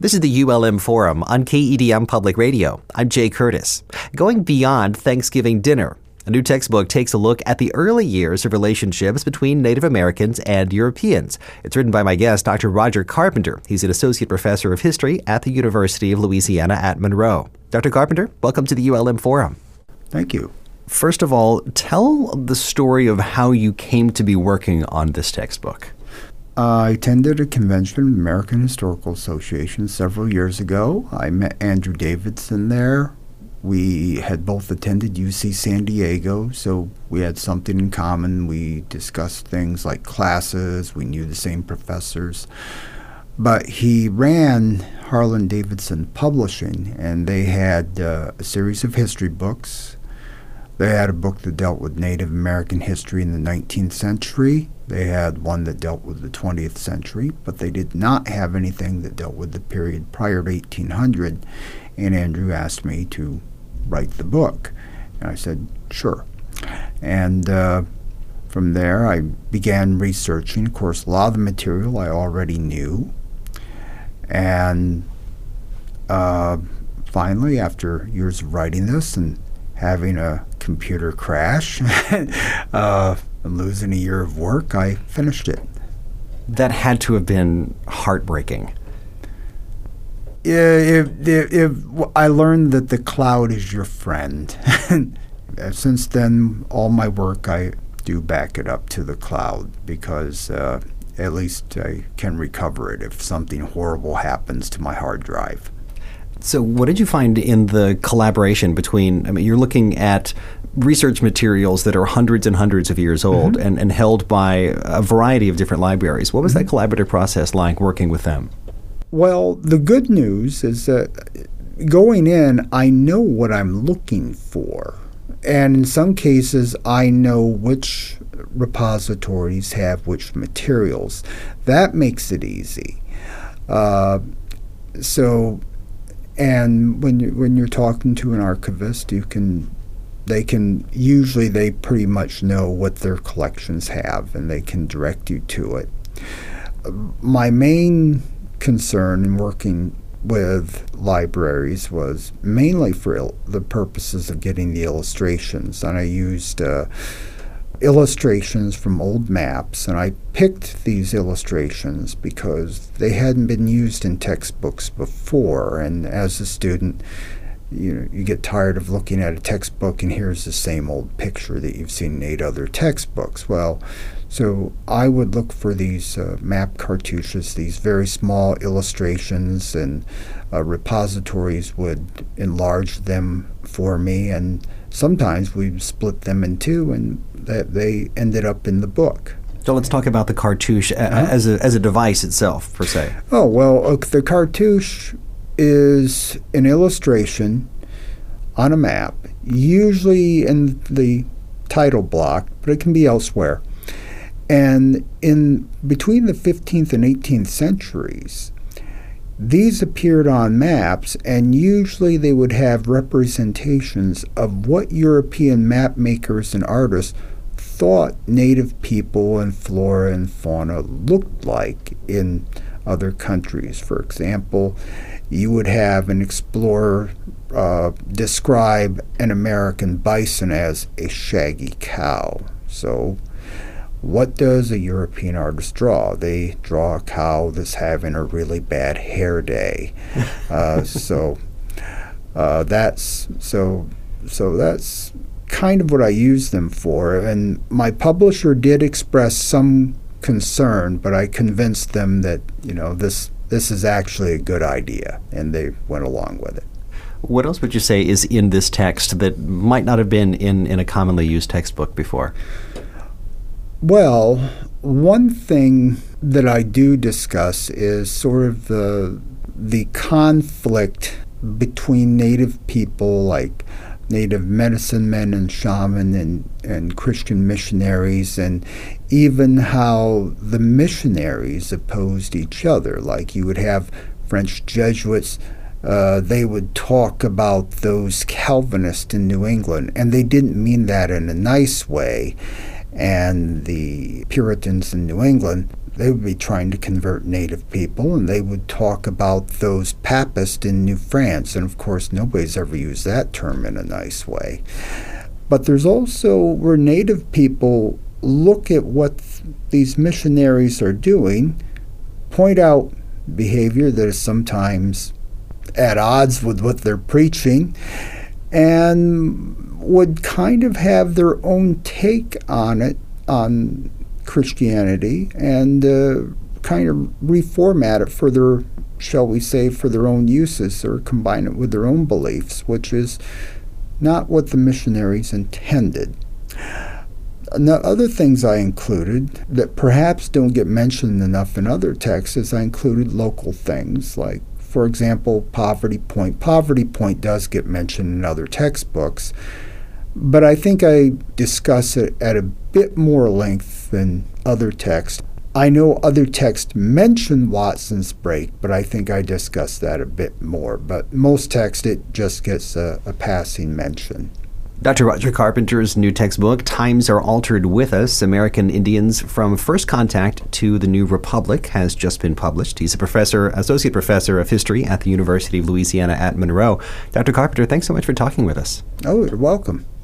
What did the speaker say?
This is the ULM Forum on KEDM Public Radio. I'm Jay Curtis. Going beyond Thanksgiving dinner, a new textbook takes a look at the early years of relationships between Native Americans and Europeans. It's written by my guest, Dr. Roger Carpenter. He's an associate professor of history at the University of Louisiana at Monroe. Dr. Carpenter, welcome to the ULM Forum. Thank you. First of all, tell the story of how you came to be working on this textbook. I attended a convention of the American Historical Association several years ago. I met Andrew Davidson there. We had both attended UC San Diego, so we had something in common. We discussed things like classes. We knew the same professors. But he ran Harlan Davidson Publishing, and they had a series of history books. They had a book that dealt with Native American history in the 19th century. They had one that dealt with the 20th century, but they did not have anything that dealt with the period prior to 1800. And Andrew asked me to write the book. And I said, sure. And from there, I began researching. Of course, a lot of the material I already knew. And finally, after years of writing this and having a computer crash and losing a year of work, I finished it. That had to have been heartbreaking. I learned that the cloud is your friend. Since then, all my work, I do back it up to the cloud because at least I can recover it if something horrible happens to my hard drive. So what did you find in the collaboration between, you're looking at research materials that are hundreds and hundreds of years old and held by a variety of different libraries. What was that collaborative process like working with them? Well, the good news is that going in, I know what I'm looking for. And in some cases, I know which repositories have which materials. That makes it easy. And when you're talking to an archivist, they pretty much know what their collections have, and they can direct you to it. My main concern in working with libraries was mainly for the purposes of getting the illustrations, and I used illustrations from old maps, and I picked these illustrations because they hadn't been used in textbooks before, and as a student, you get tired of looking at a textbook and here's the same old picture that you've seen in 8 other textbooks. Well, so I would look for these map cartouches, these very small illustrations, and repositories would enlarge them for me, and sometimes we'd split them in two, and they ended up in the book. So let's talk about the cartouche as a device itself, per se. Oh, well, the cartouche is an illustration on a map, usually in the title block, but it can be elsewhere. And in between the 15th and 18th centuries, these appeared on maps, and usually they would have representations of what European map makers and artists thought native people and flora and fauna looked like in other countries. For example, you would have an explorer describe an American bison as a shaggy cow. So what does a European artist draw? They draw a cow that's having a really bad hair day. So that's kind of what I use them for. And my publisher did express some concern, but I convinced them that this is actually a good idea, and they went along with it. What else would you say is in this text that might not have been in a commonly used textbook before? Well, one thing that I do discuss is sort of the conflict between native people, like native medicine men and shaman and Christian missionaries, and even how the missionaries opposed each other. Like you would have French Jesuits, they would talk about those Calvinists in New England, and they didn't mean that in a nice way. And the Puritans in New England they would be trying to convert native people, and they would talk about those Papists in New France. And of course, nobody's ever used that term in a nice way. But there's also where native people look at what these missionaries are doing, point out behavior that is sometimes at odds with what they're preaching, and would kind of have their own take on it, on Christianity, and kind of reformat it for their, shall we say, for their own uses, or combine it with their own beliefs, which is not what the missionaries intended. Now, other things I included that perhaps don't get mentioned enough in other texts is I included local things, like, for example, Poverty Point. Poverty Point does get mentioned in other textbooks, but I think I discuss it at a bit more length than other texts. I know other texts mention Watson's Break, but I think I discuss that a bit more. But most texts, it just gets a passing mention. Dr. Roger Carpenter's new textbook, Times Are Altered With Us, American Indians from First Contact to the New Republic, has just been published. He's a associate professor of history at the University of Louisiana at Monroe. Dr. Carpenter, thanks so much for talking with us. Oh, you're welcome.